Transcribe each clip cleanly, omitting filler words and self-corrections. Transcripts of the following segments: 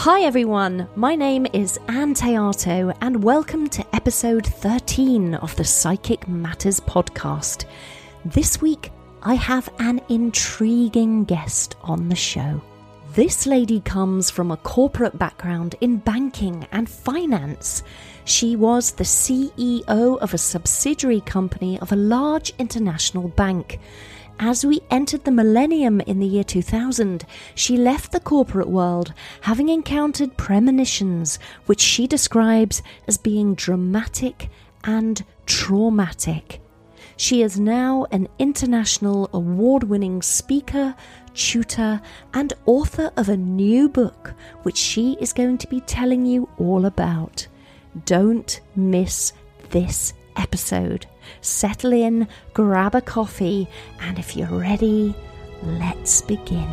Hi everyone, my name is Anne Teato and welcome to episode 13 of the Psychic Matters podcast. This week I have an intriguing guest on the show. This lady comes from a corporate background in banking and finance. She was the CEO of a subsidiary company of a large international bank. As we entered the millennium in the year 2000, she left the corporate world, having encountered premonitions, which she describes as being dramatic and traumatic. She is now an international award-winning speaker, tutor, and author of a new book, which she is going to be telling you all about. Don't miss this episode. Settle in, grab a coffee, and if you're ready, let's begin.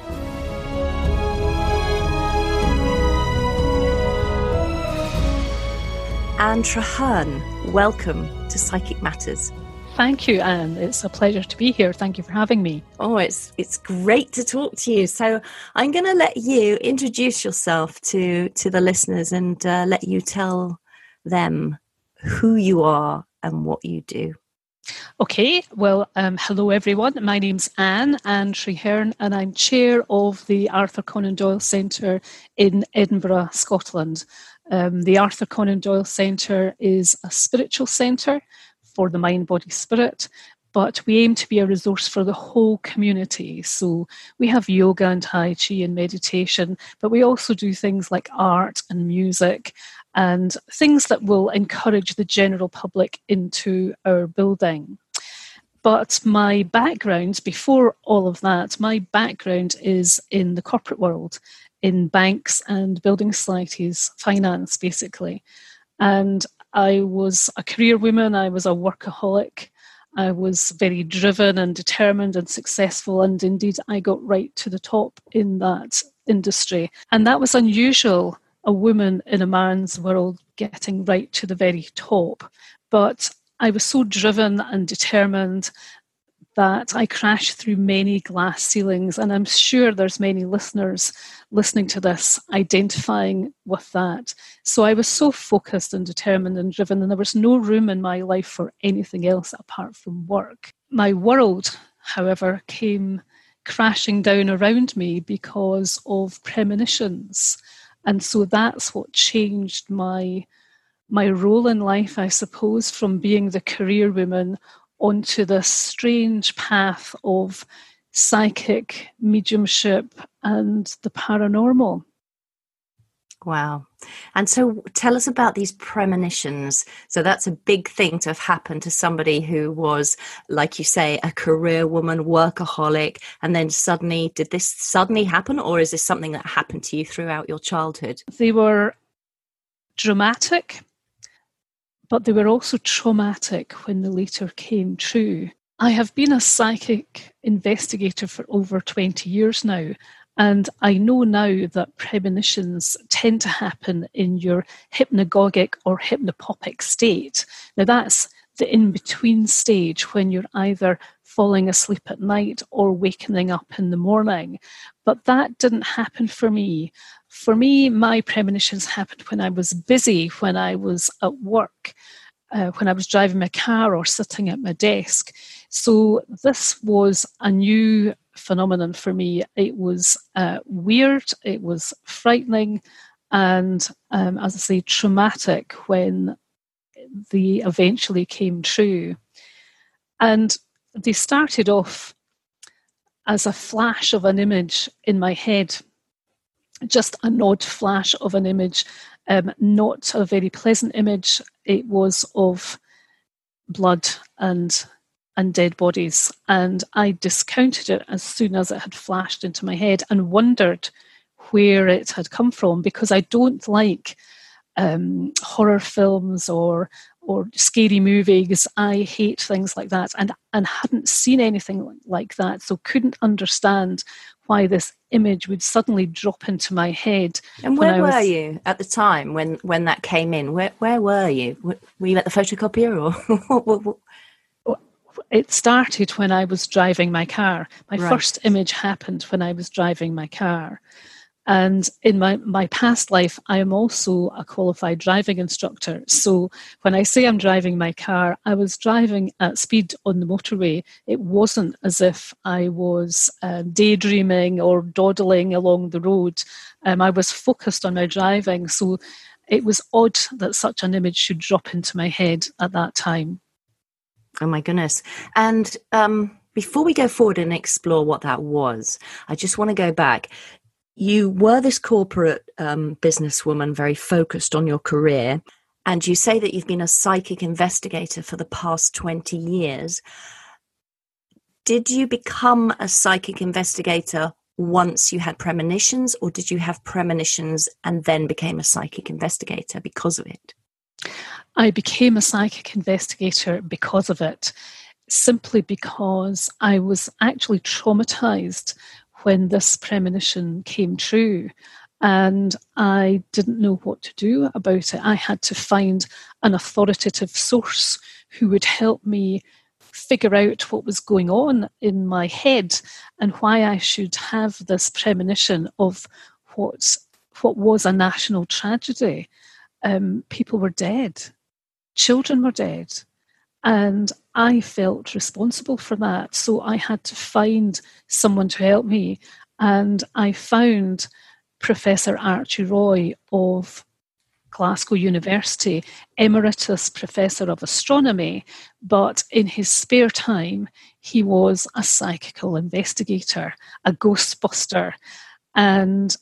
Anne Traherne, welcome to Psychic Matters. Thank you, Anne. It's a pleasure to be here. Thank you for having me. Oh, it's great to talk to you. So I'm going to let you introduce yourself to the listeners and let you tell them who you are and what you do. Okay, well, hello everyone. My name's Anne Traherne, and I'm chair of the Arthur Conan Doyle Centre in Edinburgh, Scotland. The Arthur Conan Doyle Centre is a spiritual centre for the mind, body, spirit, but we aim to be a resource for the whole community. So we have yoga and Tai Chi and meditation, but we also do things like art and music and things that will encourage the general public into our building. But my background, before all of that, my background is in the corporate world, in banks and building societies, finance basically. And I was a career woman, I was a workaholic, I was very driven and determined and successful, and indeed I got right to the top in that industry. And that was unusual, a woman in a man's world getting right to the very top. But I was so driven and determined that I crashed through many glass ceilings, and I'm sure there's many listeners listening to this identifying with that. So I was so focused and determined and driven, and there was no room in my life for anything else apart from work. My world, however, came crashing down around me because of premonitions. And so that's what changed my role in life, I suppose, from being the career woman onto this strange path of psychic mediumship and the paranormal. Wow. And so tell us about these premonitions. So that's a big thing to have happened to somebody who was, like you say, a career woman, workaholic, and then suddenly, did this suddenly happen, or is this something that happened to you throughout your childhood? They were dramatic, but they were also traumatic when they later came true. I have been a psychic investigator for over 20 years now, and I know now that premonitions tend to happen in your hypnagogic or hypnopopic state. Now that's the in-between stage when you're either falling asleep at night or wakening up in the morning. But that didn't happen for me. For me, my premonitions happened when I was busy, when I was at work, when I was driving my car or sitting at my desk. So this was a new phenomenon for me. It was weird, it was frightening, and as I say, traumatic when they eventually came true. And they started off as a flash of an image in my head, just an odd flash of an image, not a very pleasant image. It was of blood and dead bodies, and I discounted it as soon as it had flashed into my head and wondered where it had come from, because I don't like horror films or scary movies. I hate things like that, and hadn't seen anything like that, so couldn't understand why this image would suddenly drop into my head. And where were you at the time when that came in? Where were you? Were you at the photocopier or? It started when I was driving my car. My first image happened when I was driving my car. And in my past life, I am also a qualified driving instructor. So when I say I'm driving my car, I was driving at speed on the motorway. It wasn't as if I was daydreaming or dawdling along the road. I was focused on my driving. So it was odd that such an image should drop into my head at that time. Oh my goodness. And before we go forward and explore what that was, I just want to go back. You were this corporate businesswoman, very focused on your career, and you say that you've been a psychic investigator for the past 20 years. Did you become a psychic investigator once you had premonitions, or did you have premonitions and then became a psychic investigator because of it? I became a psychic investigator because of it, simply because I was actually traumatized when this premonition came true, and I didn't know what to do about it. I had to find an authoritative source who would help me figure out what was going on in my head and why I should have this premonition of what was a national tragedy. People were dead. Children were dead. And I felt responsible for that. So I had to find someone to help me. And I found Professor Archie Roy of Glasgow University, Emeritus Professor of Astronomy. But in his spare time, he was a psychical investigator, a ghostbuster. And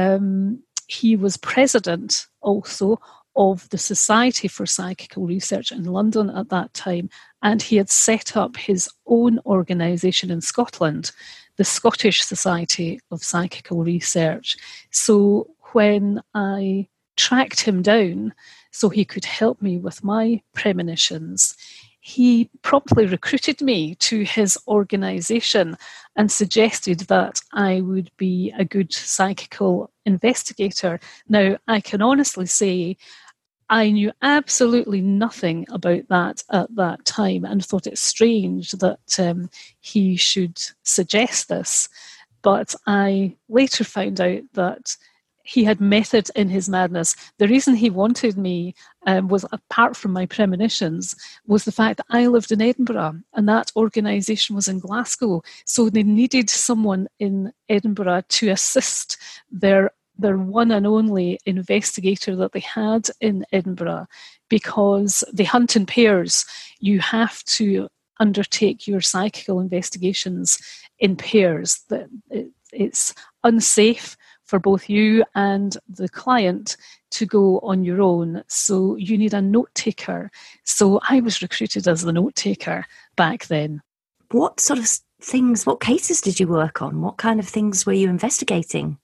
he was president also of the Society for Psychical Research in London at that time, and he had set up his own organisation in Scotland, the Scottish Society of Psychical Research. So when I tracked him down so he could help me with my premonitions, he promptly recruited me to his organisation and suggested that I would be a good psychical investigator. Now, I can honestly say I knew absolutely nothing about that at that time and thought it strange that he should suggest this. But I later found out that he had method in his madness. The reason he wanted me was, apart from my premonitions, was the fact that I lived in Edinburgh and that organisation was in Glasgow. So they needed someone in Edinburgh to assist their one and only investigator that they had in Edinburgh, because they hunt in pairs. You have to undertake your psychical investigations in pairs. It's unsafe for both you and the client to go on your own. So you need a note taker. So I was recruited as the note taker back then. What sort of things, what cases did you work on? What kind of things were you investigating?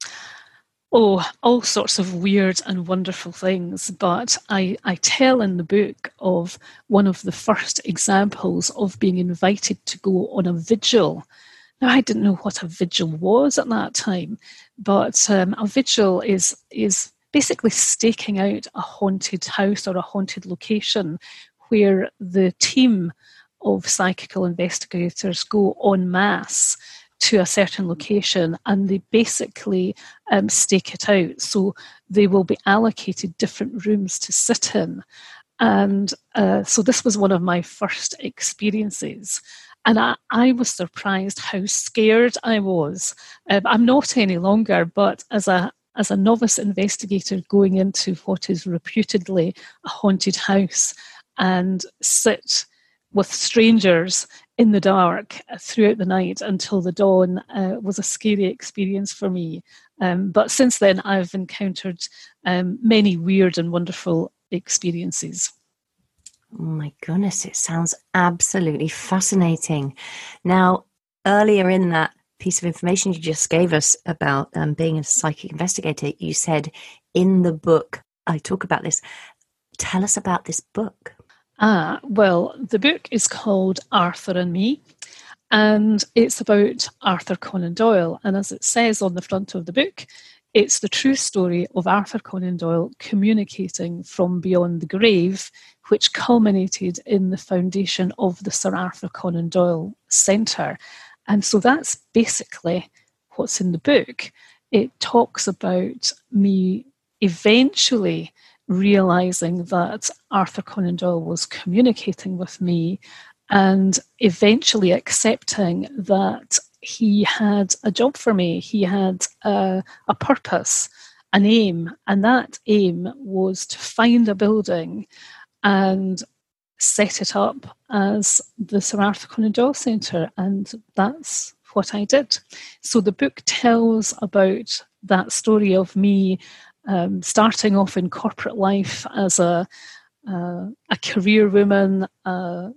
Oh, all sorts of weird and wonderful things. But I tell in the book of one of the first examples of being invited to go on a vigil. Now, I didn't know what a vigil was at that time, but a vigil is basically staking out a haunted house or a haunted location where the team of psychical investigators go en masse to a certain location, and they basically stake it out. So they will be allocated different rooms to sit in. And so this was one of my first experiences. And I was surprised how scared I was. I'm not any longer, but as a novice investigator going into what is reputedly a haunted house and sit with strangers in the dark throughout the night until the dawn was a scary experience for me. But since then, I've encountered many weird and wonderful experiences. Oh my goodness, it sounds absolutely fascinating. Now, earlier in that piece of information you just gave us about being a psychic investigator, you said in the book, I talk about this. Tell us about this book. Well, the book is called Arthur and Me, and it's about Arthur Conan Doyle. And as it says on the front of the book, it's the true story of Arthur Conan Doyle communicating from beyond the grave, which culminated in the foundation of the Sir Arthur Conan Doyle Centre. And so that's basically what's in the book. it talks about me eventually realising that Arthur Conan Doyle was communicating with me and eventually accepting that he had a job for me. He had a purpose, an aim, and that aim was to find a building and set it up as the Sir Arthur Conan Doyle Centre, and that's what I did. So the book tells about that story of me starting off in corporate life as a career woman, an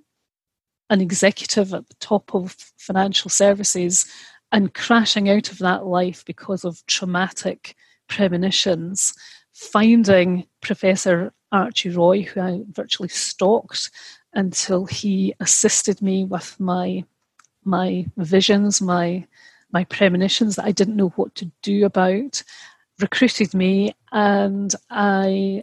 executive at the top of financial services, and crashing out of that life because of traumatic premonitions, finding Professor Archie Roy, who I virtually stalked until he assisted me with my visions, my premonitions that I didn't know what to do about, recruited me, and I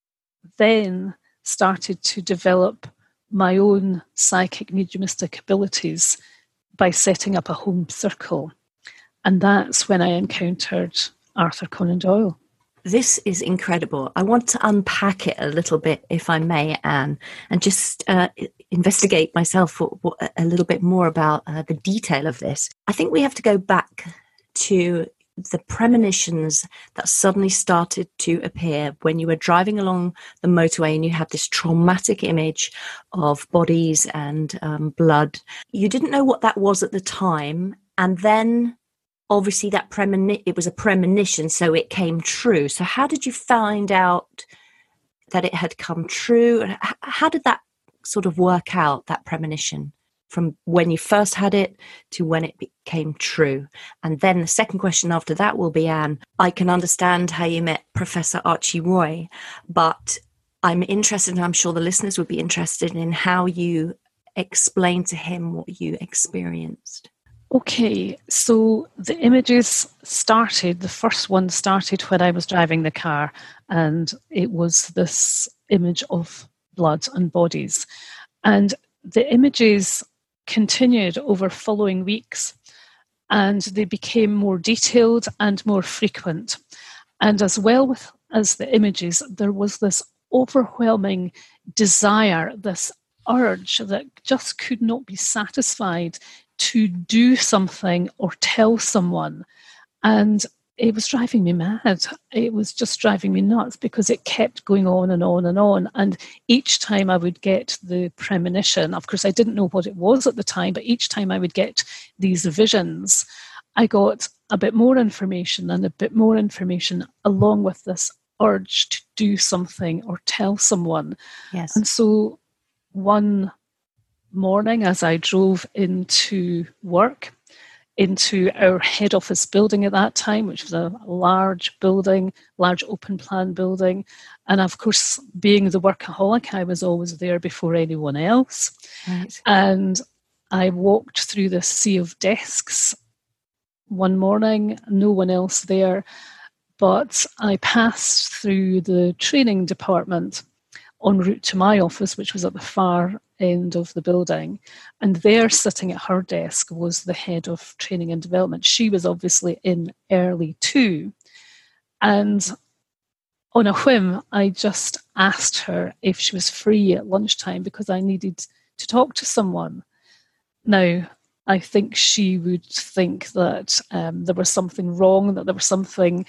then started to develop my own psychic mediumistic abilities by setting up a home circle. And that's when I encountered Arthur Conan Doyle. This is incredible. I want to unpack it a little bit, if I may, Anne, and just investigate myself a little bit more about the detail of this. I think we have to go back to the premonitions that suddenly started to appear when you were driving along the motorway and you had this traumatic image of bodies and blood. You didn't know what that was at the time, and then obviously that it was a premonition, so it came true. So how did you find out that it had come true? How did that sort of work out, that premonition, from when you first had it to when it became true? And then the second question after that will be, Anne, I can understand how you met Professor Archie Roy, but I'm interested, and I'm sure the listeners would be interested in how you explained to him what you experienced. Okay, so the images started, the first one started when I was driving the car, and it was this image of blood and bodies. And the images continued over following weeks, and they became more detailed and more frequent. And as well as the images, there was this overwhelming desire, this urge that just could not be satisfied to do something or tell someone. And it was driving me mad. It was just driving me nuts because it kept going on and on and on. And each time I would get the premonition, of course I didn't know what it was at the time, but each time I would get these visions, I got a bit more information and a bit more information along with this urge to do something or tell someone. Yes. And so one morning as I drove into work, into our head office building at that time, which was a large building, large open plan building. And of course, being the workaholic, I was always there before anyone else. Right. And I walked through this sea of desks one morning, no one else there, but I passed through the training department en route to my office, which was at the far end of the building. And there, sitting at her desk, was the head of training and development. She was obviously in early too. And on a whim, I just asked her if she was free at lunchtime because I needed to talk to someone. Now, I think she would think that there was something wrong, that there was something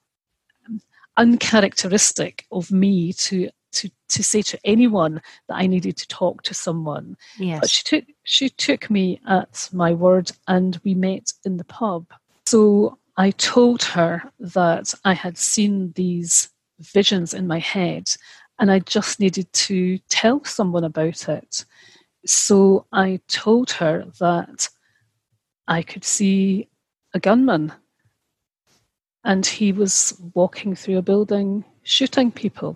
uncharacteristic of me to say to anyone that I needed to talk to someone. Yes. But she took me at my word and we met in the pub. So I told her that I had seen these visions in my head and I just needed to tell someone about it. So I told her that I could see a gunman and he was walking through a building shooting people.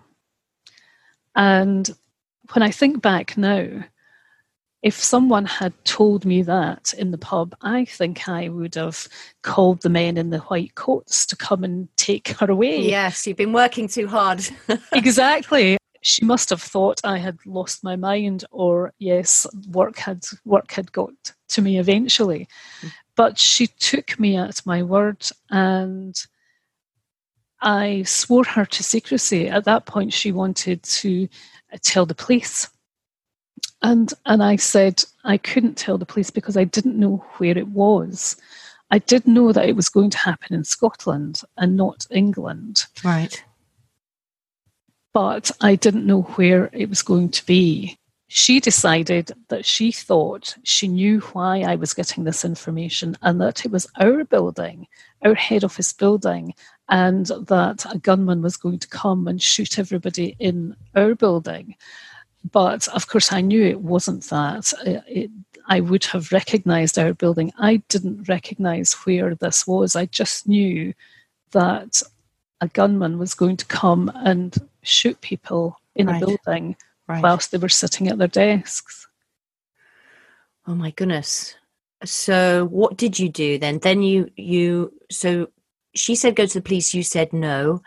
And when I think back now, if someone had told me that in the pub, I think I would have called the men in the white coats to come and take her away. Yes, you've been working too hard. Exactly. She must have thought I had lost my mind, or yes, work had got to me eventually. But she took me at my word, and I swore her to secrecy. At that point, she wanted to tell the police. And I said I couldn't tell the police because I didn't know where it was. I did know that it was going to happen in Scotland and not England. Right. But I didn't know where it was going to be. She decided that she thought she knew why I was getting this information, and that it was our building, our head office building, and that a gunman was going to come and shoot everybody in our building. But of course, I knew it wasn't that. I would have recognised our building. I didn't recognise where this was. I just knew that a gunman was going to come and shoot people in a building whilst they were sitting at their desks. Oh my goodness. So what did you do then? Then so she said go to the police, you said no.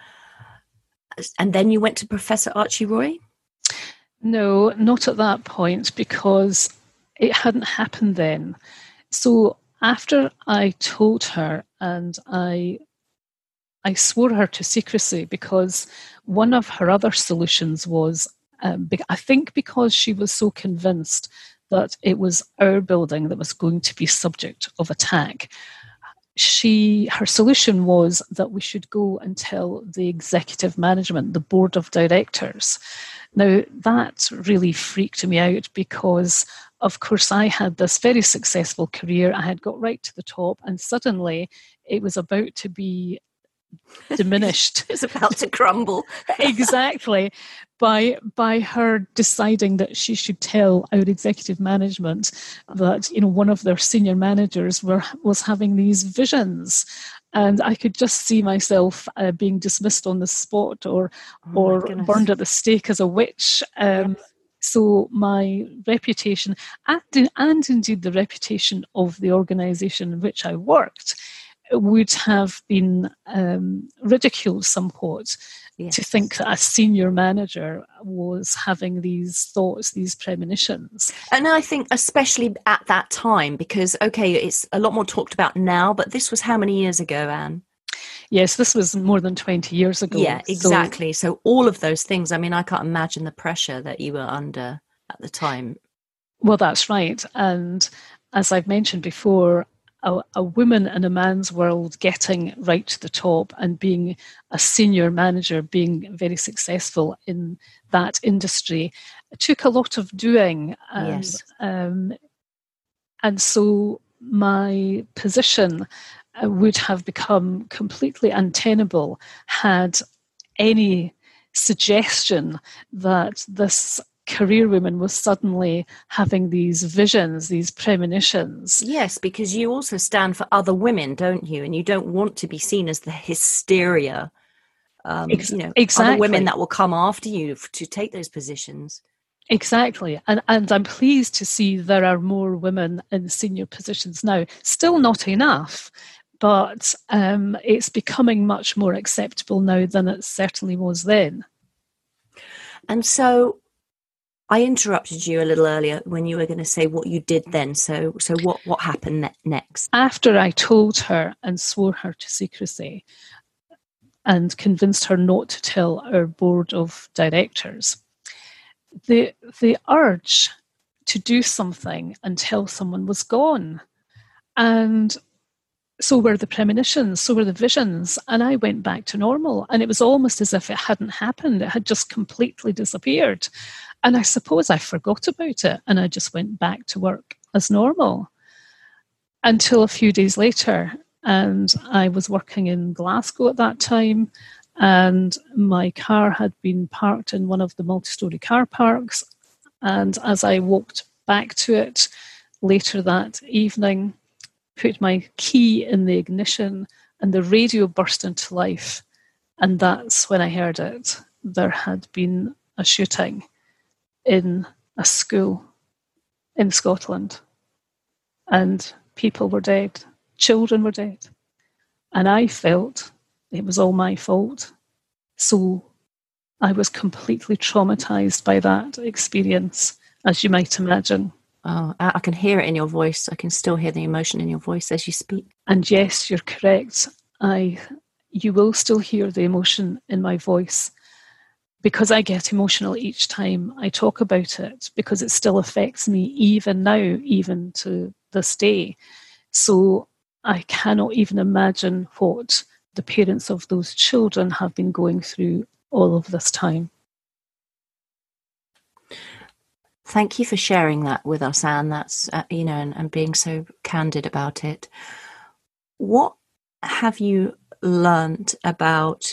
And then you went to Professor Archie Roy? No, not at that point, because it hadn't happened then. So after I told her, and I swore her to secrecy, because one of her other solutions was, I think because she was so convinced that it was our building that was going to be subject of attack, her solution was that we should go and tell the executive management, the board of directors. Now, that really freaked me out because, of course, I had this very successful career. I had got right to the top, and suddenly it was about to be diminished. It's about to crumble. Exactly. By her deciding that she should tell our executive management that, one of their senior managers was having these visions. And I could just see myself being dismissed on the spot or burned at the stake as a witch. So my reputation, and indeed the reputation of the organisation in which I worked, would have been ridiculed somewhat. Yes. To think that a senior manager was having these thoughts, these premonitions. And I think especially at that time, because, okay, it's a lot more talked about now, but this was how many years ago, Anne? Yes, this was more than 20 years ago. Yeah, exactly. So all of those things, I mean, I can't imagine the pressure that you were under at the time. Well, that's right. And as I've mentioned before, a woman in a man's world getting right to the top and being a senior manager, being very successful in that industry, took a lot of doing. Yes. And so my position would have become completely untenable had any suggestion that this career woman was suddenly having these visions, these premonitions. Yes, because you also stand for other women, don't you? And you don't want to be seen as the hysteria, exactly. Other women that will come after you to take those positions. Exactly. And I'm pleased to see there are more women in senior positions now. Still not enough, but it's becoming much more acceptable now than it certainly was then. And so I interrupted you a little earlier when you were going to say what you did then. So what happened next? After I told her and swore her to secrecy and convinced her not to tell our board of directors, the urge to do something and tell someone was gone. And so were the premonitions, so were the visions, and I went back to normal. And it was almost as if it hadn't happened. It had just completely disappeared. And I suppose I forgot about it, and I just went back to work as normal until a few days later. And I was working in Glasgow at that time, and my car had been parked in one of the multi-storey car parks. And as I walked back to it later that evening, put my key in the ignition, and the radio burst into life. And that's when I heard it. There had been a shooting in a school in Scotland, and people were dead, children were dead. And I felt it was all my fault. So I was completely traumatized by that experience, as you might imagine. Oh, I can hear it in your voice. I can still hear the emotion in your voice as you speak. And yes, you're correct. You will still hear the emotion in my voice, because I get emotional each time I talk about it, because it still affects me even now, even to this day. So I cannot even imagine what the parents of those children have been going through all of this time. Thank you for sharing that with us, Anne. That's, and being so candid about it. What have you learnt about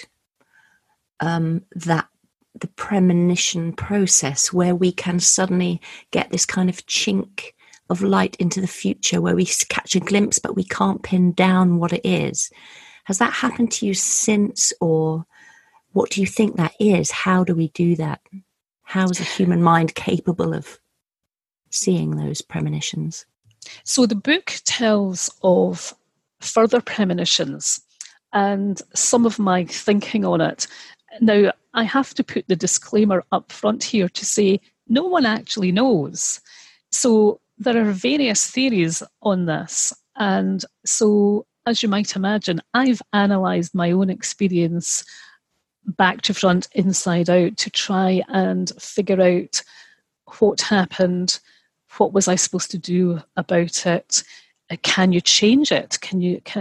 the premonition process, where we can suddenly get this kind of chink of light into the future, where we catch a glimpse, but we can't pin down what it is? Has that happened to you since, or what do you think that is? How do we do that? How is the human mind capable of seeing those premonitions? So the book tells of further premonitions and some of my thinking on it. Now, I have to put the disclaimer up front here to say no one actually knows. So there are various theories on this. And so, as you might imagine, I've analysed my own experience back to front, inside out, to try and figure out what happened, what was I supposed to do about it. Can you change it? Can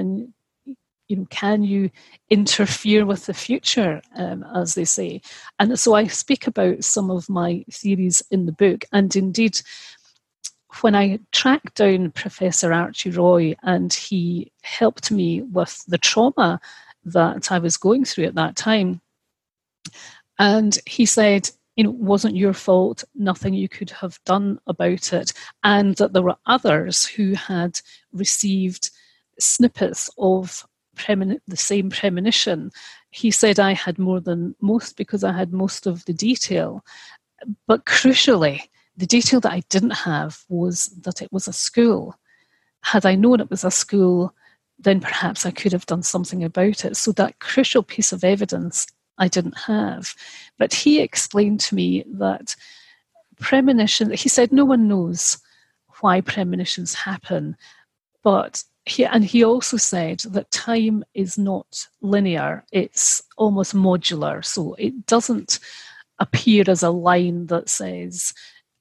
you interfere with the future, as they say? And so I speak about some of my theories in the book. And indeed, when I tracked down Professor Archie Roy, and he helped me with the trauma that I was going through at that time, and he said, it wasn't your fault, nothing you could have done about it, and that there were others who had received snippets of the same premonition. He said I had more than most because I had most of the detail. But crucially, the detail that I didn't have was that it was a school. Had I known it was a school, then perhaps I could have done something about it. So that crucial piece of evidence I didn't have. But he explained to me that premonition, he said no one knows why premonitions happen, but he also said that time is not linear, it's almost modular. So it doesn't appear as a line that says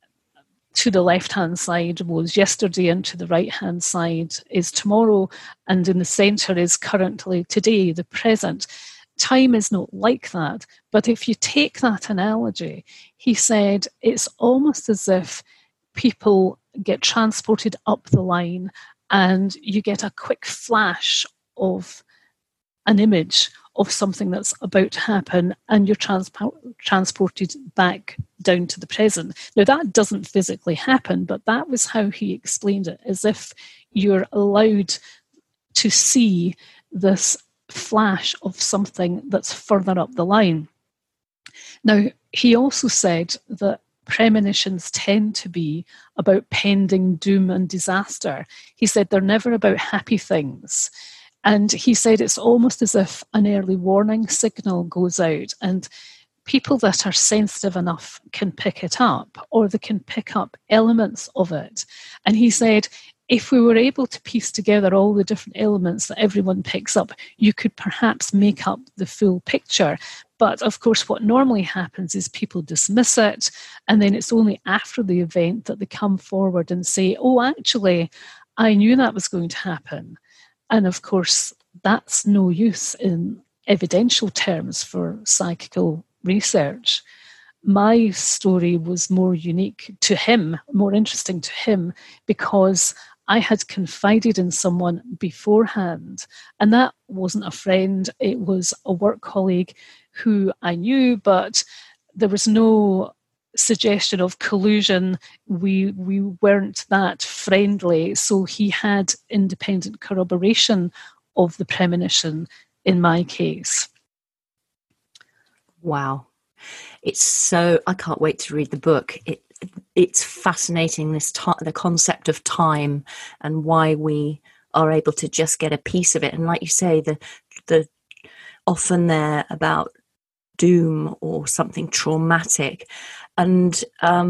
to the left-hand side was yesterday and to the right-hand side is tomorrow, and in the centre is currently today, the present. Time is not like that. But if you take that analogy, he said it's almost as if people get transported up the line and you get a quick flash of an image of something that's about to happen, and you're transported back down to the present. Now, that doesn't physically happen, but that was how he explained it, as if you're allowed to see this flash of something that's further up the line. Now, he also said that premonitions tend to be about pending doom and disaster. He said they're never about happy things. And he said it's almost as if an early warning signal goes out, and people that are sensitive enough can pick it up, or they can pick up elements of it. And he said, if we were able to piece together all the different elements that everyone picks up, you could perhaps make up the full picture. But of course, what normally happens is people dismiss it, and then it's only after the event that they come forward and say, oh, actually, I knew that was going to happen. And of course, that's no use in evidential terms for psychical research. My story was more unique to him, more interesting to him, because I had confided in someone beforehand, and that wasn't a friend, it was a work colleague who I knew, but there was no suggestion of collusion. We weren't that friendly, so he had independent corroboration of the premonition in my case. Wow. It's so, I can't wait to read the book. It's fascinating, the concept of time and why we are able to just get a piece of it. And like you say, the often they're about doom or something traumatic. And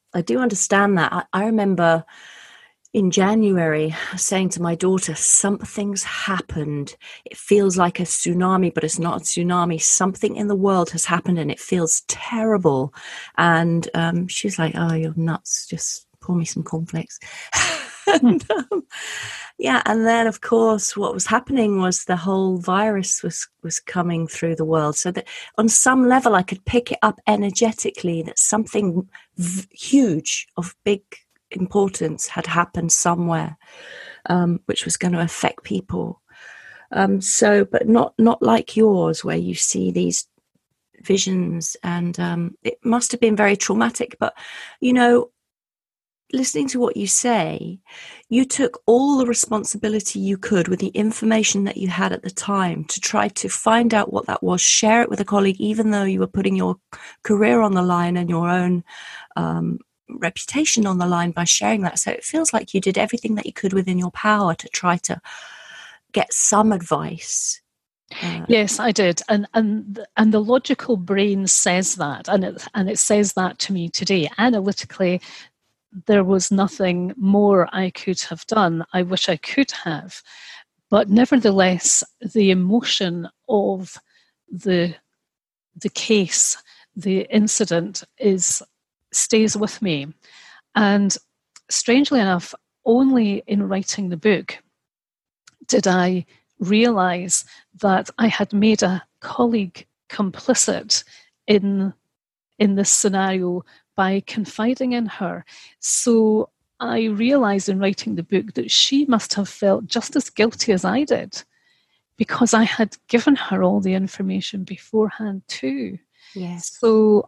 I do understand that. I remember in January saying to my daughter, something's happened. It feels like a tsunami, but it's not a tsunami. Something in the world has happened and it feels terrible. And she's like, oh, you're nuts. Just pour me some cornflakes. And, yeah, and then of course what was happening was the whole virus was coming through the world, so that on some level I could pick it up energetically that something huge of big importance had happened somewhere, which was going to affect people. But not like yours, where you see these visions, and it must have been very traumatic. But listening to what you say, you took all the responsibility you could with the information that you had at the time to try to find out what that was, share it with a colleague, even though you were putting your career on the line and your own reputation on the line by sharing that. So it feels like you did everything that you could within your power to try to get some advice. Yes, I did, and the logical brain says that, and it says that to me today. Analytically, there was nothing more I could have done. I wish I could have. But nevertheless, the emotion of the case, the incident, stays with me. And strangely enough, only in writing the book did I realise that I had made a colleague complicit in this scenario by confiding in her. So I realised in writing the book that she must have felt just as guilty as I did, because I had given her all the information beforehand too. Yes. So,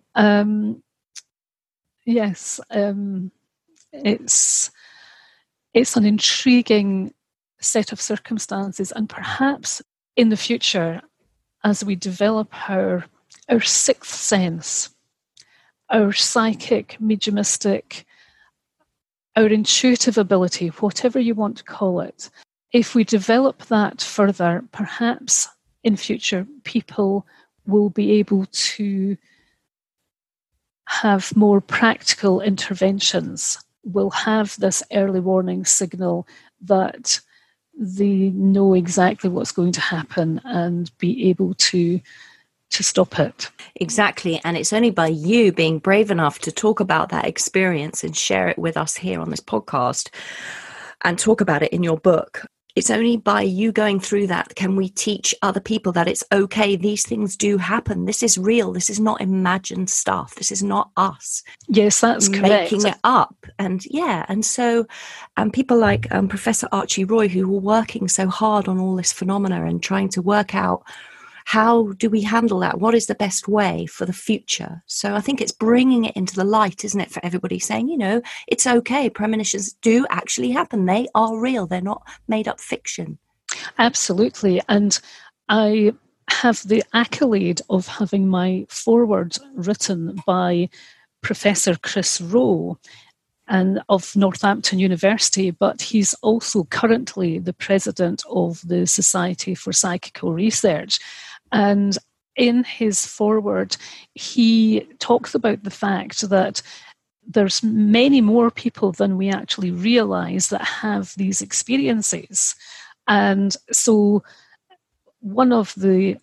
yes, it's an intriguing set of circumstances, and perhaps in the future, as we develop our sixth sense, our psychic, mediumistic, our intuitive ability, whatever you want to call it, if we develop that further, perhaps in future people will be able to have more practical interventions, will have this early warning signal that they know exactly what's going to happen and be able to stop it. Exactly. And it's only by you being brave enough to talk about that experience and share it with us here on this podcast and talk about it in your book. It's only by you going through that can we teach other people that it's okay. These things do happen. This is real. This is not imagined stuff. This is not us. Yes, that's correct. Making it up. And so people like Professor Archie Roy, who were working so hard on all this phenomena and trying to work out how do we handle that? What is the best way for the future? So I think it's bringing it into the light, isn't it, for everybody, saying, it's okay. Premonitions do actually happen. They are real. They're not made up fiction. Absolutely. And I have the accolade of having my foreword written by Professor Chris Rowe and of Northampton University, but he's also currently the president of the Society for Psychical Research. And in his foreword, he talks about the fact that there's many more people than we actually realise that have these experiences. And so one of the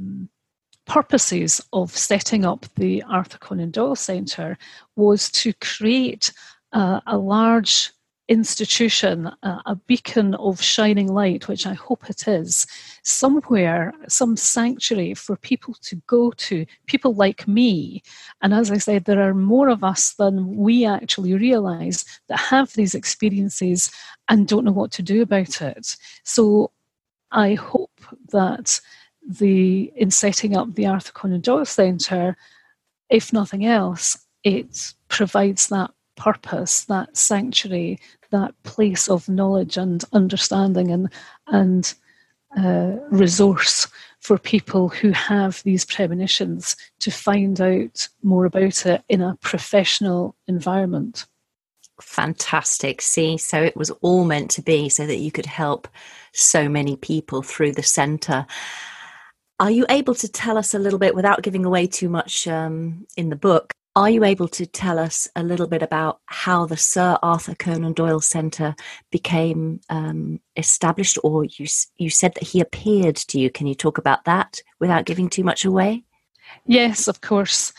purposes of setting up the Arthur Conan Doyle Centre was to create a large institution, a beacon of shining light, which I hope it is, somewhere, some sanctuary for people to go to, people like me. And as I said, there are more of us than we actually realise that have these experiences and don't know what to do about it. So I hope that in setting up the Arthur Conan Doyle Centre, if nothing else, it provides that purpose, that sanctuary, that place of knowledge and understanding and resource for people who have these premonitions to find out more about it in a professional environment. Fantastic. See, so it was all meant to be so that you could help so many people through the centre. Are you able to tell us a little bit, without giving away too much in the book, Are you able to tell us a little bit about how the Sir Arthur Conan Doyle Centre became established, or you said that he appeared to you? Can you talk about that without giving too much away? Yes, of course.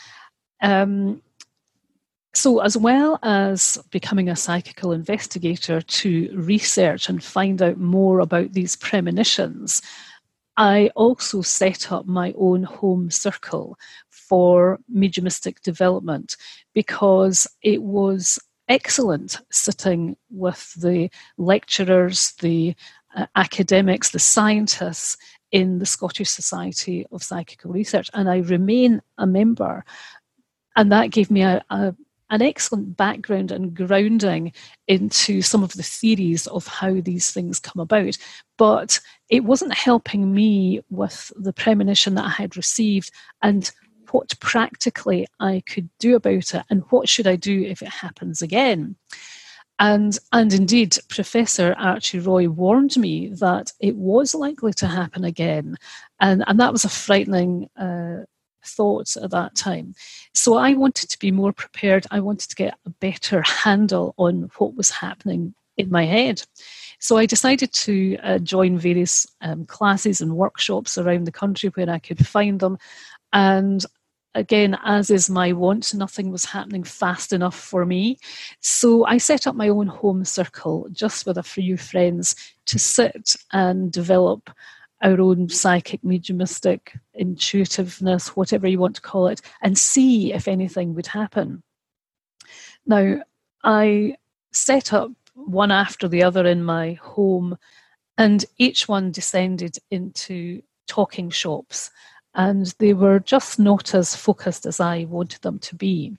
So as well as becoming a psychical investigator to research and find out more about these premonitions, I also set up my own home circle for mediumistic development, because it was excellent sitting with the lecturers, the academics, the scientists in the Scottish Society of Psychical Research, and I remain a member. And that gave me an excellent background and grounding into some of the theories of how these things come about. But it wasn't helping me with the premonition that I had received and what practically I could do about it, and what should I do if it happens again. And indeed, Professor Archie Roy warned me that it was likely to happen again. And that was a frightening thought at that time. So I wanted to be more prepared. I wanted to get a better handle on what was happening in my head. So I decided to join various classes and workshops around the country where I could find them. And again, as is my wont, nothing was happening fast enough for me. So I set up my own home circle just with a few friends to sit and develop our own psychic, mediumistic, intuitiveness, whatever you want to call it, and see if anything would happen. Now, I set up one after the other in my home, and each one descended into talking shops, and they were just not as focused as I wanted them to be.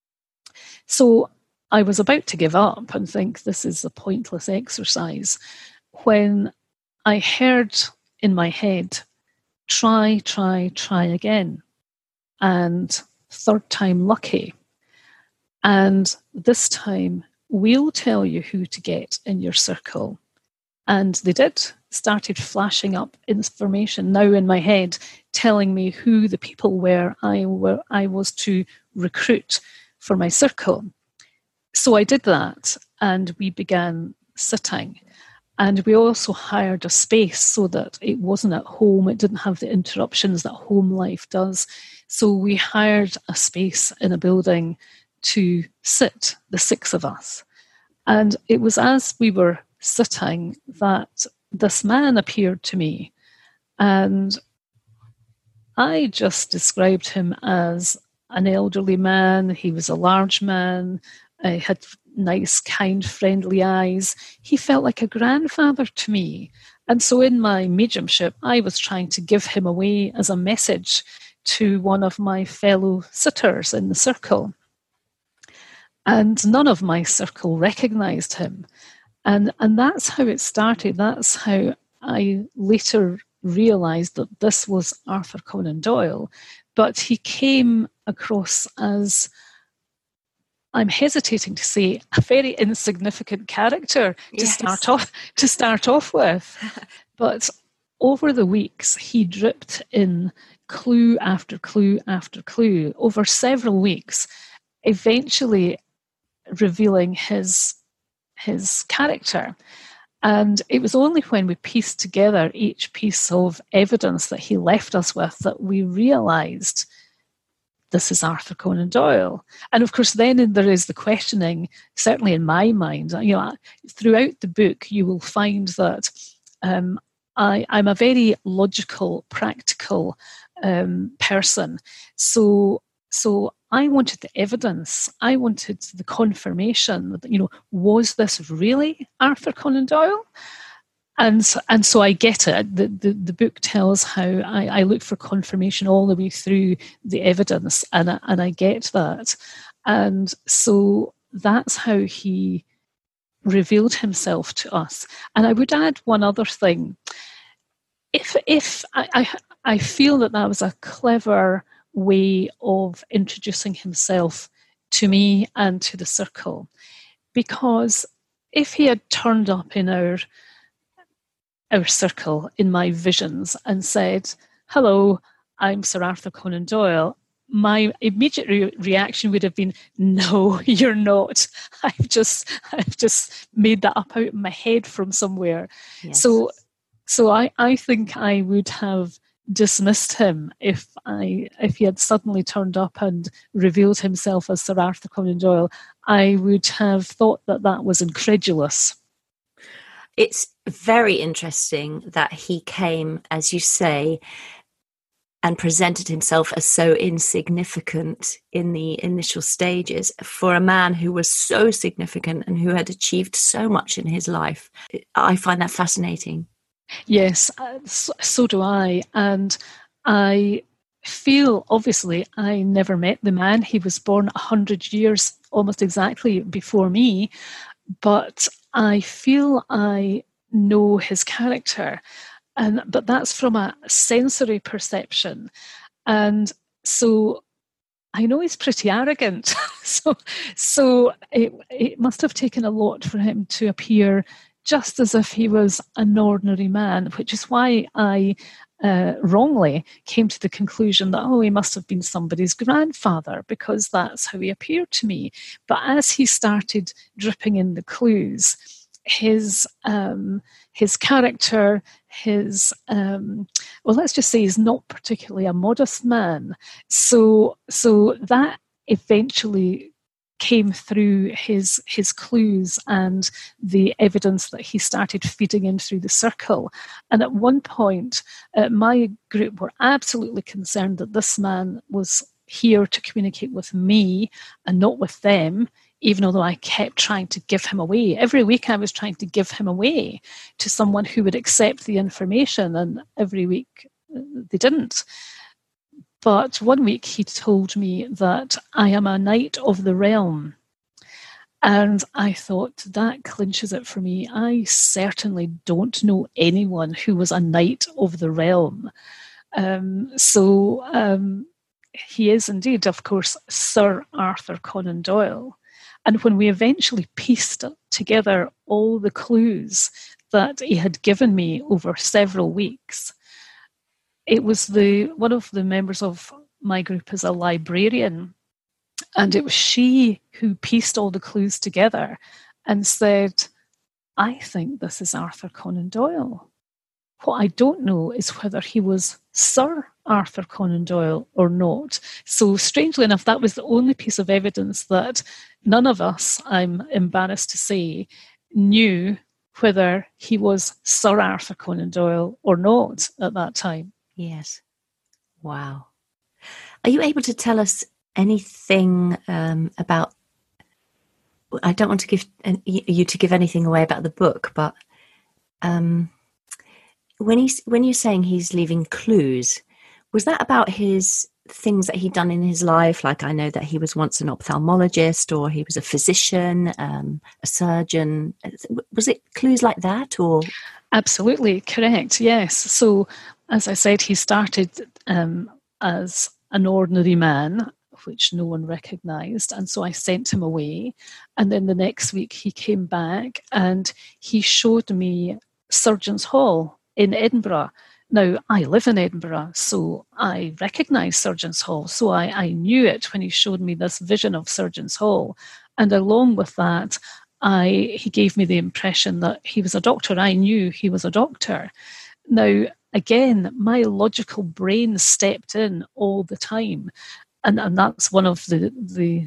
So I was about to give up and think this is a pointless exercise when I heard in my head, try again, and third time lucky. And this time, we'll tell you who to get in your circle. And they did, started flashing up information now in my head, telling me who the people were I was to recruit for my circle. So I did that, and we began sitting. And we also hired a space so that it wasn't at home. It didn't have the interruptions that home life does. So we hired a space in a building to sit, the six of us. And it was as we were sitting that this man appeared to me. And I just described him as an elderly man. He was a large man. He had nice, kind, friendly eyes. He felt like a grandfather to me. And so in my mediumship, I was trying to give him away as a message to one of my fellow sitters in the circle. And none of my circle recognized him. And that's how it started. That's how I later realized that this was Arthur Conan Doyle. But he came across as, I'm hesitating to say, a very insignificant character to start off with. But over the weeks, he dripped in clue after clue after clue over several weeks, eventually revealing his character. And it was only when we pieced together each piece of evidence that he left us with that we realised this is Arthur Conan Doyle. And of course, then there is the questioning, certainly in my mind. You know, throughout the book, you will find that I'm a very logical, practical person. So I wanted the evidence. I wanted the confirmation that, you know, was this really Arthur Conan Doyle? And so I get it. The book tells how I look for confirmation all the way through the evidence, and I get that. And so that's how he revealed himself to us. And I would add one other thing. If I feel that was a clever way of introducing himself to me and to the circle, because if he had turned up in our circle in my visions and said, "Hello, I'm Sir Arthur Conan Doyle," my immediate reaction would have been, no, you're not. I've just made that up out of my head from somewhere. Yes. So I think I would have dismissed him if he had suddenly turned up and revealed himself as Sir Arthur Conan Doyle. I would have thought that was incredulous. It's very interesting that he came, as you say, and presented himself as so insignificant in the initial stages for a man who was so significant and who had achieved so much in his life. I find that fascinating. Yes, so do I. And I feel, obviously, I never met the man. He was born 100 years almost exactly before me. But I feel I know his character. But that's from a sensory perception. And so I know he's pretty arrogant. so it must have taken a lot for him to appear just as if he was an ordinary man, which is why I wrongly came to the conclusion that, he must have been somebody's grandfather, because that's how he appeared to me. But as he started dripping in the clues, his character, let's just say he's not particularly a modest man. So that eventually came through his clues and the evidence that he started feeding in through the circle. And at one point, my group were absolutely concerned that this man was here to communicate with me and not with them, even although I kept trying to give him away. Every week I was trying to give him away to someone who would accept the information, and every week they didn't. But one week he told me that I am a knight of the realm. And I thought, that clinches it for me. I certainly don't know anyone who was a knight of the realm. He is indeed, of course, Sir Arthur Conan Doyle. And when we eventually pieced together all the clues that he had given me over several weeks, it was one of the members of my group is a librarian, and it was she who pieced all the clues together and said, I think this is Arthur Conan Doyle. What I don't know is whether he was Sir Arthur Conan Doyle or not. So strangely enough, that was the only piece of evidence that none of us, I'm embarrassed to say, knew whether he was Sir Arthur Conan Doyle or not at that time. Yes. Wow. Are you able to tell us anything about, I don't want to give you to give anything away about the book, but when you're saying he's leaving clues, was that about his things that he'd done in his life? Like, I know that he was once an ophthalmologist, or he was a physician, a surgeon. Was it clues like that, or? Absolutely correct. Yes. So, as I said, he started as an ordinary man, which no one recognised, and so I sent him away. And then the next week he came back and he showed me Surgeons' Hall in Edinburgh. Now, I live in Edinburgh, so I recognise Surgeons' Hall. So I knew it when he showed me this vision of Surgeons' Hall. And along with that, he gave me the impression that he was a doctor. I knew he was a doctor. Now, again, my logical brain stepped in all the time. And that's one of the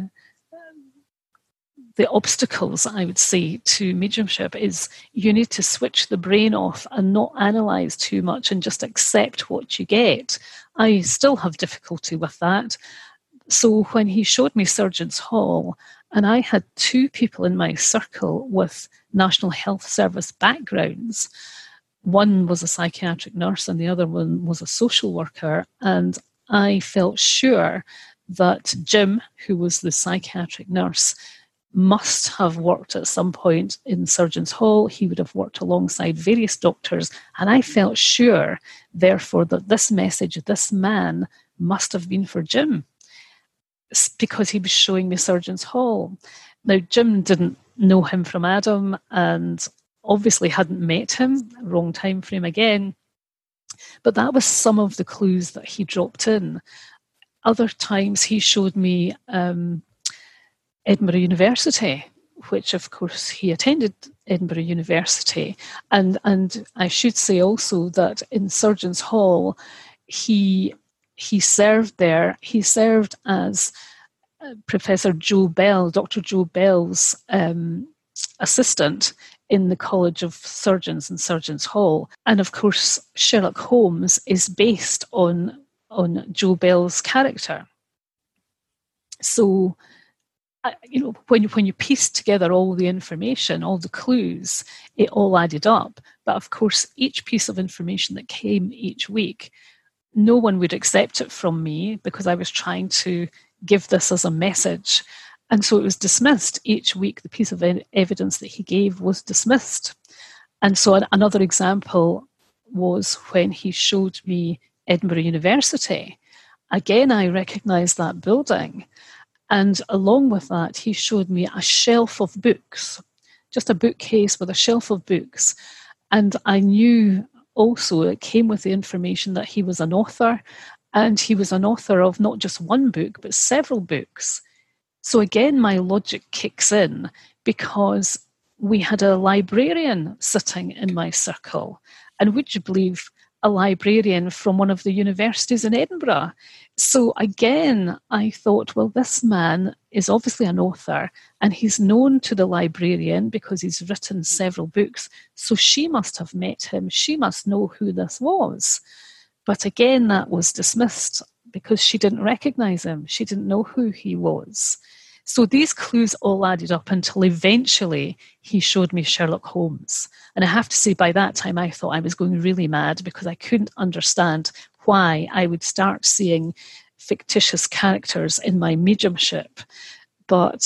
obstacles, I would say, to mediumship is you need to switch the brain off and not analyse too much and just accept what you get. I still have difficulty with that. So when he showed me Surgeons' Hall, and I had two people in my circle with National Health Service backgrounds, one was a psychiatric nurse and the other one was a social worker, and I felt sure that Jim, who was the psychiatric nurse, must have worked at some point in Surgeons' Hall. He would have worked alongside various doctors, and I felt sure, therefore, that this message, this man, must have been for Jim, because he was showing me Surgeons' Hall. Now, Jim didn't know him from Adam and obviously hadn't met him, wrong time frame again, but that was some of the clues that he dropped in. other times he showed me Edinburgh University, which of course he attended Edinburgh University. And I should say also that in Surgeons Hall, he served there. He served as Professor Joe Bell, Dr. Joe Bell's assistant in the College of Surgeons in Surgeons Hall. And of course, Sherlock Holmes is based on Joe Bell's character. So, when you piece together all the information, all the clues, it all added up. But of course, each piece of information that came each week, no one would accept it from me because I was trying to give this as a message. And so it was dismissed. Each week, the piece of evidence that he gave was dismissed. And so another example was when he showed me Edinburgh University. Again, I recognised that building. And along with that, he showed me a shelf of books, just a bookcase with a shelf of books. And I knew also it came with the information that he was an author, and he was an author of not just one book, but several books. So again, my logic kicks in because we had a librarian sitting in my circle. And would you believe, a librarian from one of the universities in Edinburgh? So again, I thought, well, this man is obviously an author and he's known to the librarian because he's written several books. So she must have met him. She must know who this was. But again, that was dismissed because she didn't recognise him. She didn't know who he was. So these clues all added up until eventually he showed me Sherlock Holmes. And I have to say, by that time, I thought I was going really mad because I couldn't understand why I would start seeing fictitious characters in my mediumship. But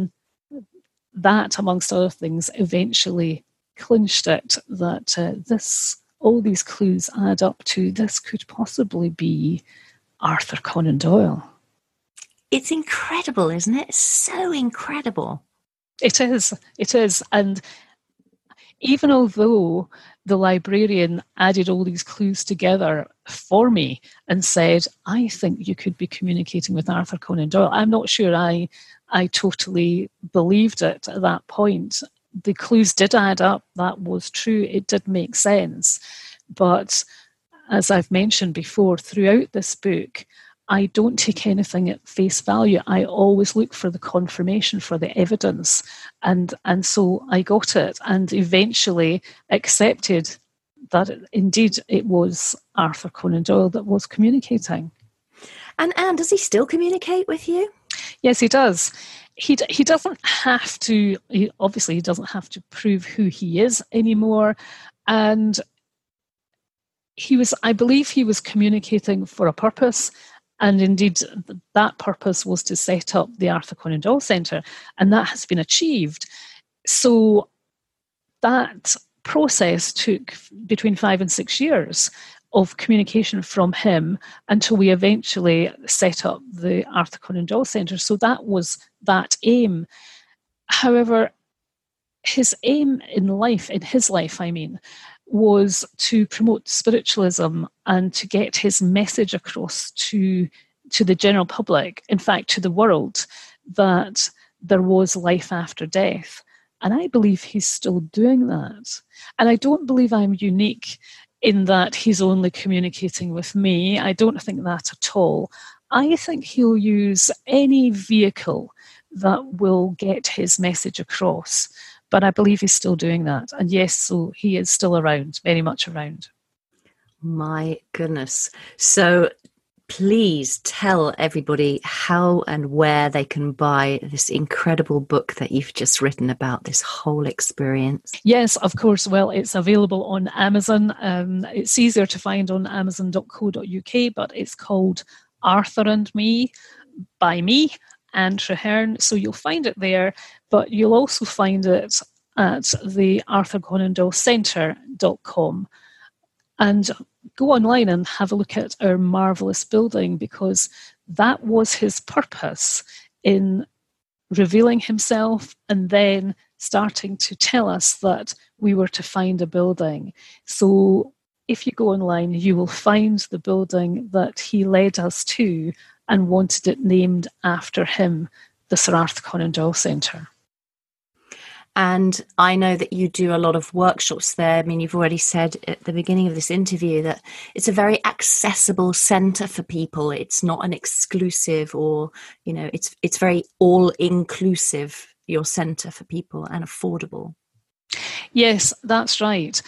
that, amongst other things, eventually clinched it that all these clues add up to this could possibly be Arthur Conan Doyle. It's incredible, isn't it? It's so incredible. It is. And even although the librarian added all these clues together for me and said, I think you could be communicating with Arthur Conan Doyle, I'm not sure I totally believed it at that point. The clues did add up. That was true. It did make sense. But as I've mentioned before, throughout this book, I don't take anything at face value. I always look for the confirmation, for the evidence. And so I got it and eventually accepted that indeed it was Arthur Conan Doyle that was communicating. And Anne, does he still communicate with you? Yes, he does. He doesn't have to, obviously he doesn't have to prove who he is anymore. And I believe he was communicating for a purpose. And indeed, that purpose was to set up the Arthur Conan Doyle Centre, and that has been achieved. So that process took between 5 and 6 years of communication from him until we eventually set up the Arthur Conan Doyle Centre. So that was that aim. However, his aim in his life, was to promote spiritualism and to get his message across to the general public, in fact, to the world, that there was life after death. And I believe he's still doing that. And I don't believe I'm unique in that he's only communicating with me. I don't think that at all. I think he'll use any vehicle that will get his message across. But I believe he's still doing that. And yes, so he is still around, very much around. My goodness. So please tell everybody how and where they can buy this incredible book that you've just written about this whole experience. Yes, of course. Well, it's available on Amazon. It's easier to find on amazon.co.uk, but it's called Arthur and Me by me, Anne Traherne. So you'll find it there, but you'll also find it at the arthurconandoylecentre.com. And go online and have a look at our marvellous building, because that was his purpose in revealing himself and then starting to tell us that we were to find a building. So if you go online, you will find the building that he led us to and wanted it named after him, the Sir Arthur Conan Doyle Centre. And I know that you do a lot of workshops there. I mean, you've already said at the beginning of this interview that it's a very accessible centre for people. It's not an exclusive, or, you know, it's very all-inclusive, your centre for people, and affordable. Yes, that's right.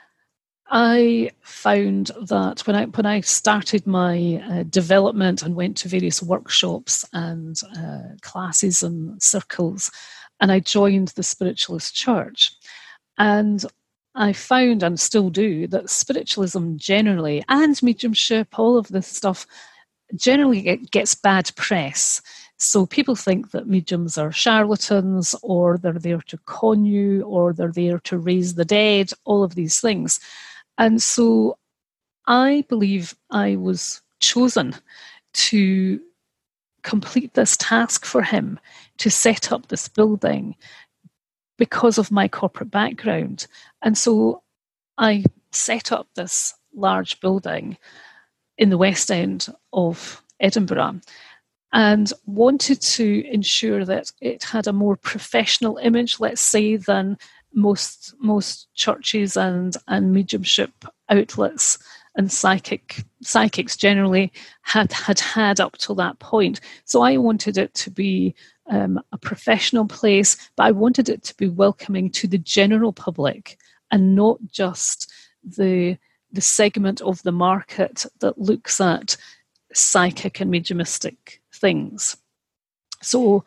I found that when I started my development and went to various workshops and classes and circles, and I joined the Spiritualist Church, and I found, and still do, that spiritualism generally, and mediumship, all of this stuff, generally gets bad press. So people think that mediums are charlatans, or they're there to con you, or they're there to raise the dead, all of these things. And so I believe I was chosen to complete this task for him, to set up this building, because of my corporate background. And so I set up this large building in the West End of Edinburgh and wanted to ensure that it had a more professional image, let's say, than most churches and mediumship outlets and psychics generally had up till that point. So I wanted it to be a professional place, but I wanted it to be welcoming to the general public and not just the segment of the market that looks at psychic and mediumistic things. So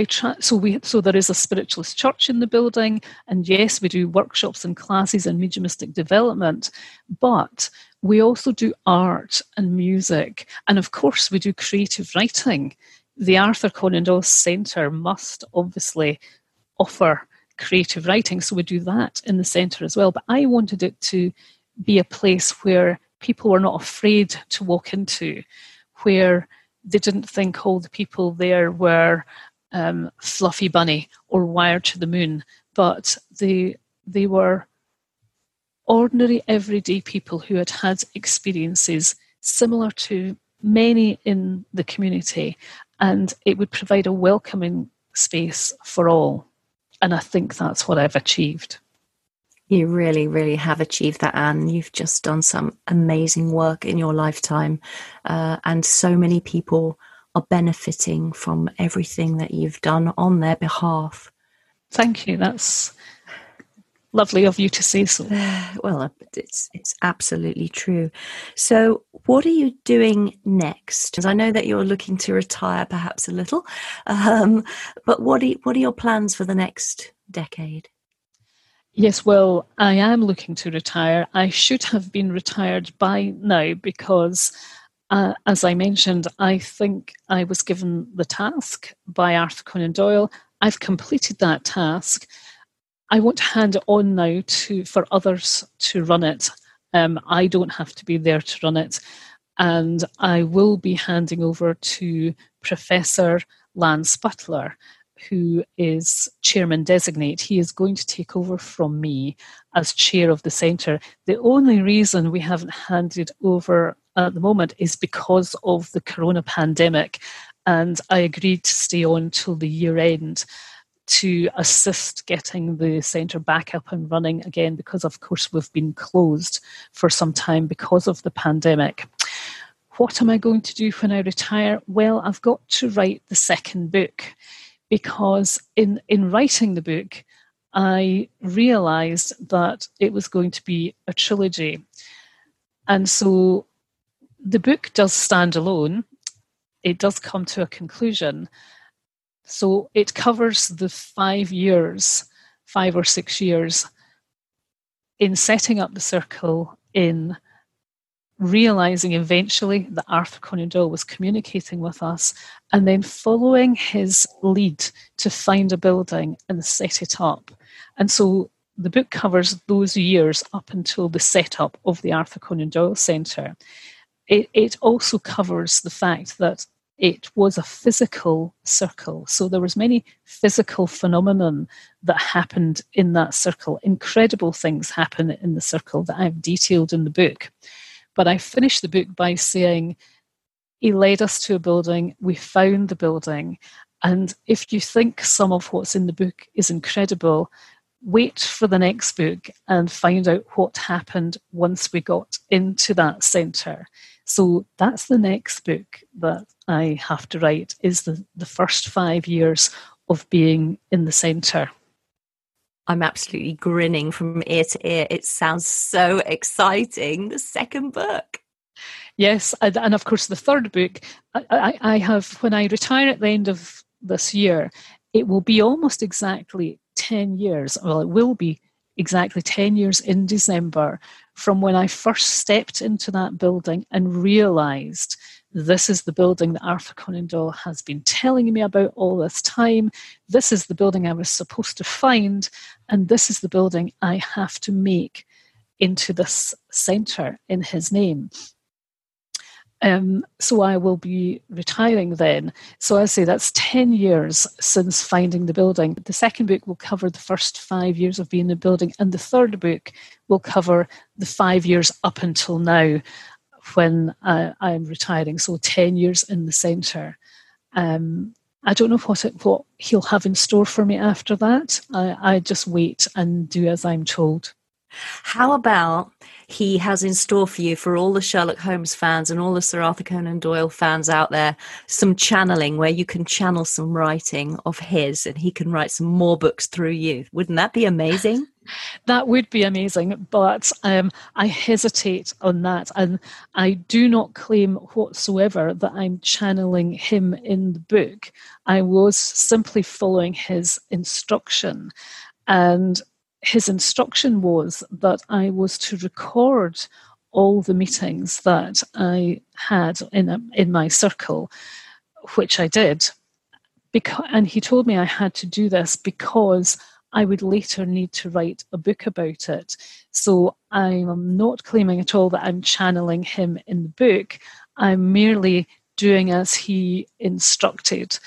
so there is a spiritualist church in the building, and yes, we do workshops and classes and mediumistic development, but we also do art and music, and of course we do creative writing. The Arthur Conan Doyle Centre must obviously offer creative writing, so we do that in the centre as well. But I wanted it to be a place where people were not afraid to walk into, where they didn't think all the people there were Fluffy Bunny or Wired to the Moon, but they were ordinary, everyday people who had had experiences similar to many in the community, and it would provide a welcoming space for all. And I think that's what I've achieved. You really, really have achieved that, Anne. You've just done some amazing work in your lifetime, and so many people are benefiting from everything that you've done on their behalf. Thank you. That's lovely of you to say so. Well, it's absolutely true. So what are you doing next? Because I know that you're looking to retire perhaps a little, but what are your plans for the next decade? Yes, well, I am looking to retire. I should have been retired by now because, as I mentioned, I think I was given the task by Arthur Conan Doyle. I've completed that task. I want to hand it on now for others to run it. I don't have to be there to run it. And I will be handing over to Professor Lance Butler, who is chairman designate. He is going to take over from me as chair of the centre. The only reason we haven't handed over at the moment is because of the corona pandemic, and I agreed to stay on till the year end to assist getting the centre back up and running again, because of course we've been closed for some time because of the pandemic. What am I going to do when I retire? Well, I've got to write the second book, because in writing the book, I realised that it was going to be a trilogy. And so the book does stand alone. It does come to a conclusion. So it covers the 5 or 6 years in setting up the circle, in realising eventually that Arthur Conan Doyle was communicating with us, and then following his lead to find a building and set it up. And so the book covers those years up until the setup of the Arthur Conan Doyle Centre. It also covers the fact that it was a physical circle. So there was many physical phenomenon that happened in that circle. Incredible things happen in the circle that I've detailed in the book. But I finished the book by saying he led us to a building. We found the building. And if you think some of what's in the book is incredible, wait for the next book and find out what happened once we got into that centre. So that's the next book that I have to write, is the first 5 years of being in the centre. I'm absolutely grinning from ear to ear. It sounds so exciting, the second book. Yes, and of course the third book, I have, when I retire at the end of this year, it will be almost exactly 10 years. Well, it will be exactly 10 years in December from when I first stepped into that building and realised this is the building that Arthur Conan Doyle has been telling me about all this time. This is the building I was supposed to find, and this is the building I have to make into this centre in his name. So I will be retiring then. So I say that's 10 years since finding the building. The second book will cover the first 5 years of being in the building, and the third book will cover the 5 years up until now when I'm retiring. So 10 years in the centre. I don't know what he'll have in store for me after that. I just wait and do as I'm told. How about he has in store for you, for all the Sherlock Holmes fans and all the Sir Arthur Conan Doyle fans out there, some channeling where you can channel some writing of his and he can write some more books through you. Wouldn't that be amazing? That would be amazing, but I hesitate on that, and I do not claim whatsoever that I'm channeling him in the book. I was simply following his instruction, and his instruction was that I was to record all the meetings that I had in my circle, which I did. And he told me I had to do this because I would later need to write a book about it. So I'm not claiming at all that I'm channeling him in the book. I'm merely doing as he instructed.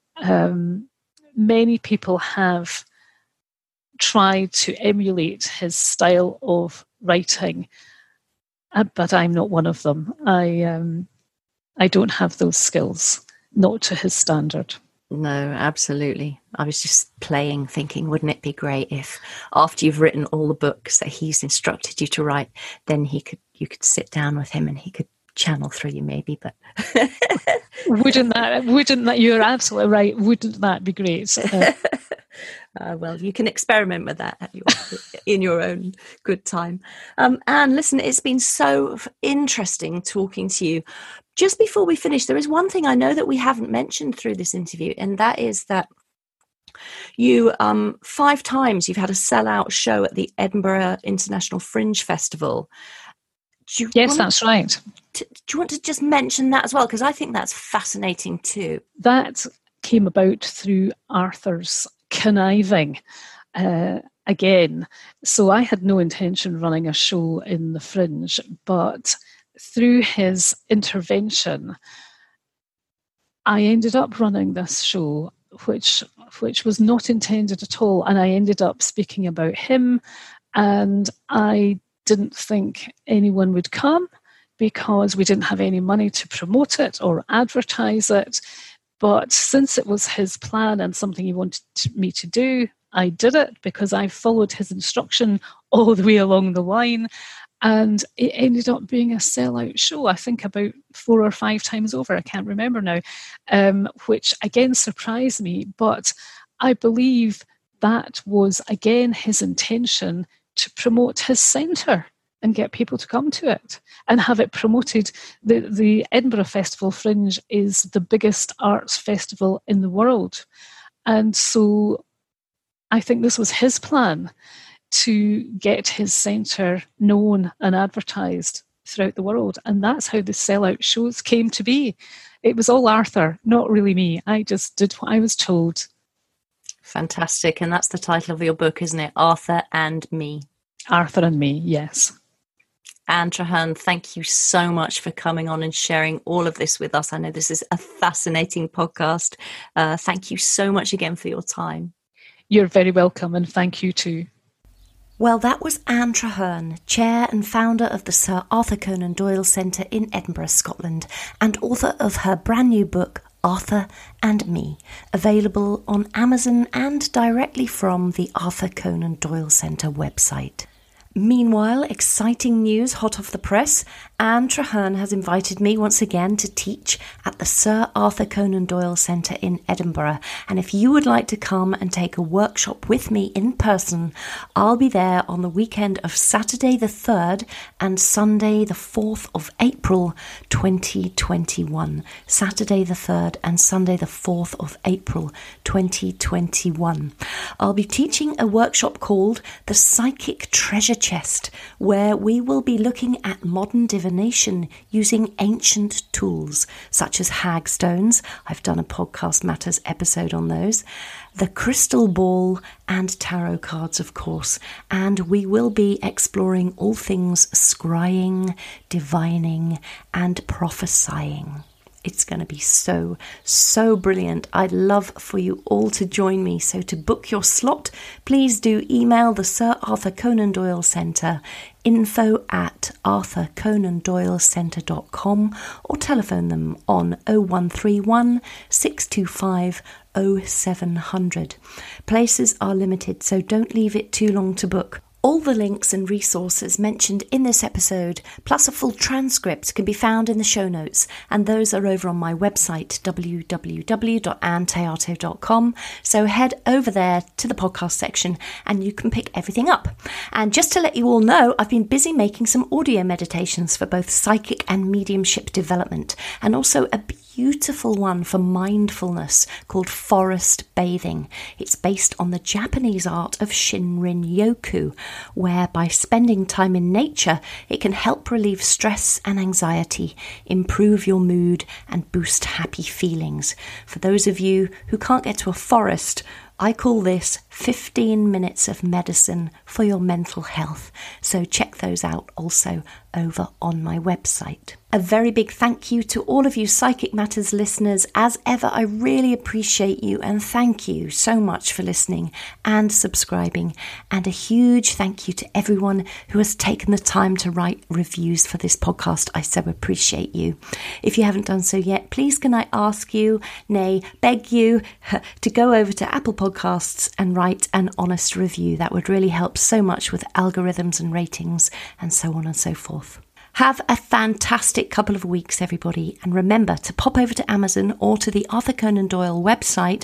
Many people have tried to emulate his style of writing, but I'm not one of them. I don't have those skills, not to his standard. No, absolutely. I was just thinking, wouldn't it be great if after you've written all the books that he's instructed you to write, then you could sit down with him and he could channel through you maybe, but wouldn't that you're absolutely right, wouldn't that be great? Well, you can experiment with that in your own good time. Anne, listen, it's been so interesting talking to you. Just before we finish, there is one thing I know that we haven't mentioned through this interview, and that is that you 5 times you've had a sellout show at the Edinburgh International Fringe Festival. Yes, that's right. Do you want to just mention that as well? Because I think that's fascinating too. That came about through Arthur's conniving again. So I had no intention of running a show in the Fringe, but through his intervention, I ended up running this show, which was not intended at all. And I ended up speaking about him, and I didn't think anyone would come because we didn't have any money to promote it or advertise it. But since it was his plan and something he wanted me to do, I did it because I followed his instruction all the way along the line. And it ended up being a sellout show, I think about 4 or 5 times over. I can't remember now, which again surprised me. But I believe that was, again, his intention to promote his centre and get people to come to it and have it promoted. The Edinburgh Festival Fringe is the biggest arts festival in the world. And so I think this was his plan, to get his centre known and advertised throughout the world. And that's how the sellout shows came to be. It was all Arthur, not really me. I just did what I was told. Fantastic. And that's the title of your book, isn't it? Arthur and Me. Arthur and Me, yes. Anne Traherne, thank you so much for coming on and sharing all of this with us. I know this is a fascinating podcast. Thank you so much again for your time. You're very welcome, and thank you too. Well, that was Anne Traherne, chair and founder of the Sir Arthur Conan Doyle Centre in Edinburgh, Scotland, and author of her brand new book, Arthur and Me, available on Amazon and directly from the Arthur Conan Doyle Centre website. Meanwhile, exciting news hot off the press. Anne Traherne has invited me once again to teach at the Sir Arthur Conan Doyle Centre in Edinburgh. And if you would like to come and take a workshop with me in person, I'll be there on the weekend of Saturday the 3rd and Sunday the 4th of April 2021. Saturday the 3rd and Sunday the 4th of April 2021. I'll be teaching a workshop called The Psychic Treasure Chest, where we will be looking at modern divination using ancient tools such as hagstones. I've done a Podcast Matters episode on those. The crystal ball and tarot cards, of course. And we will be exploring all things scrying, divining, and prophesying. It's going to be so brilliant. I'd love for you all to join me. So to book your slot, please do email the Sir Arthur Conan Doyle Centre, info@arthurconandoylecentre.com, or telephone them on 0131 625 0700. Places are limited, so don't leave it too long to book. All the links and resources mentioned in this episode, plus a full transcript, can be found in the show notes, and those are over on my website, www.anneteato.com. So head over there to the podcast section and you can pick everything up. And just to let you all know, I've been busy making some audio meditations for both psychic and mediumship development, and also a beautiful one for mindfulness called Forest Bathing. It's based on the Japanese art of Shinrin-yoku, where by spending time in nature, it can help relieve stress and anxiety, improve your mood, and boost happy feelings. For those of you who can't get to a forest, I call this 15 minutes of medicine for your mental health. So check those out also over on my website. A very big thank you to all of you Psychic Matters listeners. As ever, I really appreciate you and thank you so much for listening and subscribing. And a huge thank you to everyone who has taken the time to write reviews for this podcast. I so appreciate you. If you haven't done so yet, please can I ask you, nay, beg you, to go over to Apple Podcasts and write an honest review. That would really help so much with algorithms and ratings and so on and so forth. Have a fantastic couple of weeks, everybody. And remember to pop over to Amazon or to the Arthur Conan Doyle website,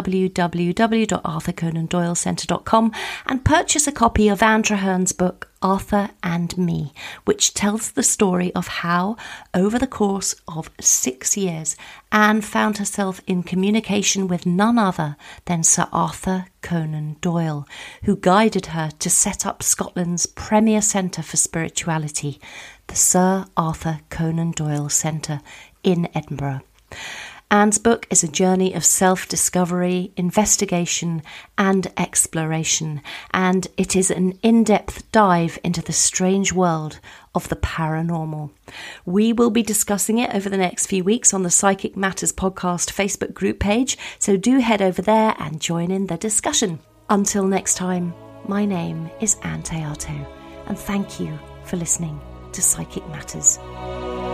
www.arthurconandoylecentre.com, and purchase a copy of Anne Traherne's book, Arthur and Me, which tells the story of how, over the course of 6 years, Anne found herself in communication with none other than Sir Arthur Conan Doyle, who guided her to set up Scotland's premier centre for spirituality, the Sir Arthur Conan Doyle Centre in Edinburgh. Anne's book is a journey of self-discovery, investigation and exploration, and it is an in-depth dive into the strange world of the paranormal. We will be discussing it over the next few weeks on the Psychic Matters podcast Facebook group page, so do head over there and join in the discussion. Until next time, my name is Anne Teato, and thank you for listening to Psychic Matters.